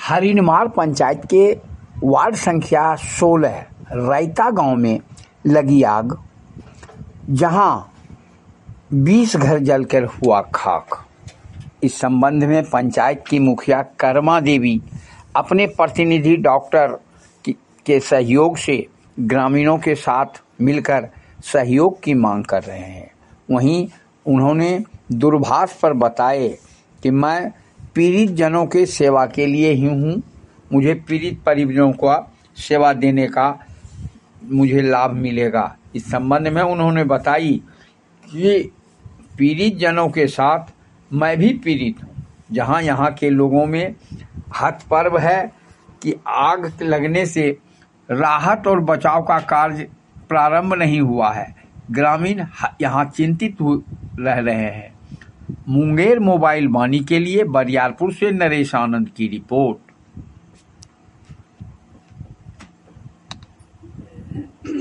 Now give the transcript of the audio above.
हरिनमार पंचायत के वार्ड संख्या 16 रैता गांव में लगी आग, जहां 20 घर जलकर हुआ खाक। इस संबंध में पंचायत की मुखिया कर्मा देवी अपने प्रतिनिधि डॉक्टर के सहयोग से ग्रामीणों के साथ मिलकर सहयोग की मांग कर रहे हैं। वहीं उन्होंने दूरभाष पर बताए कि मैं पीड़ित जनों के सेवा के लिए ही हूँ, मुझे पीड़ित परिजनों को सेवा देने का मुझे लाभ मिलेगा। इस संबंध में उन्होंने बताई कि पीड़ित जनों के साथ मैं भी पीड़ित हूँ, जहाँ यहाँ के लोगों में हतपर्व है कि आग लगने से राहत और बचाव का कार्य प्रारंभ नहीं हुआ है। ग्रामीण यहाँ चिंतित रह रहे हैं। मुंगेर मोबाइल वाणी के लिए बरियारपुर से नरेश आनंद की रिपोर्ट।